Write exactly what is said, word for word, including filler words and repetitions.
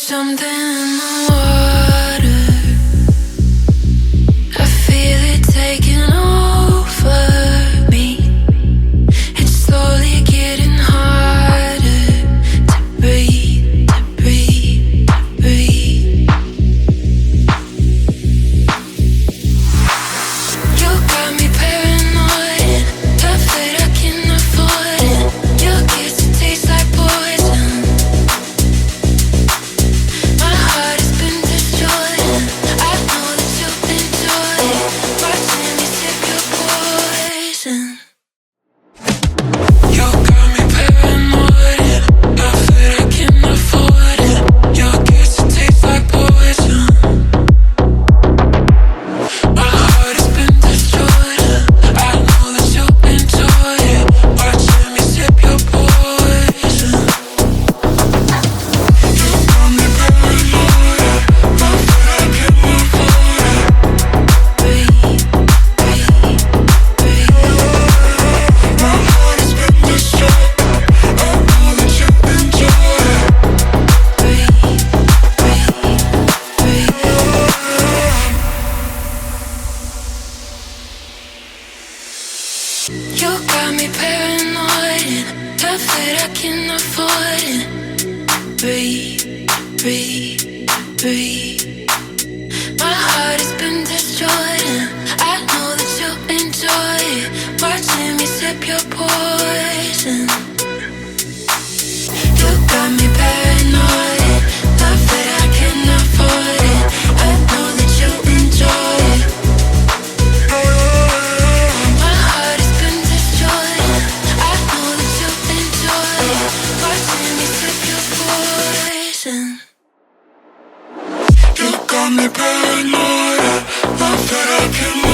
something in the water. I feel it taking over me. It's slowly getting harder to breathe, to breathe, to breathe. You got me paranoid, tough that I can afford it. Your kiss, it tastes like poison. My heart has been destroyed. I know that you'll enjoy it. Watching me sip your poison. You got me paranoid, tough that I can afford it. Your kiss, it tastes like poison. My heart has been destroyed. I know that you'll enjoy it. Watching me sip your poison. You got me paranoid, tough that I can afford it. Breathe, breathe, breathe. My heart has been destroyed. I know that you'll enjoy it. Breathe, breathe, breathe. You got me paranoid, tough that I can afford it. Breathe, breathe, breathe. My heart has been destroyed, and I know that you'll enjoy it. Watching me sip your poison. You got me paranoid, tough that I can afford it. I know that you'll enjoy it. My heart has been destroyed. I know that you'll enjoy it. Watching me sip your poison. You got me paranoid, love that I can